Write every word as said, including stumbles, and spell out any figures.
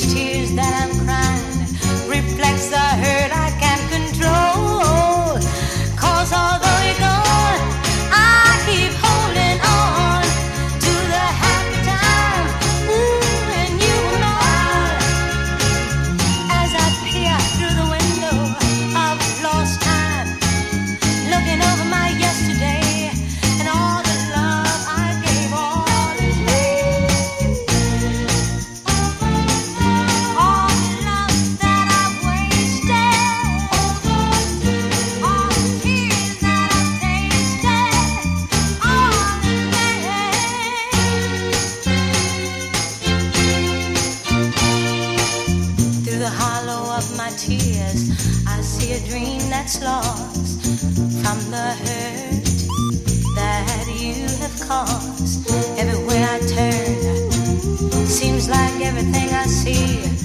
tears that I'm crying reflects the hurt I can't control. 'Cause although you're gone, I keep holding on to the happy time, ooh, when you were mine. As I peer through the window of lost time, looking over my yesterday and all the love I gave all in vain. All the love that I've wasted, all the tears that I've tasted, all in vain. Through the hollow of my tears, I see a dream that's lost from the hurt that you have caused. Everywhere I turn, seems like everything I see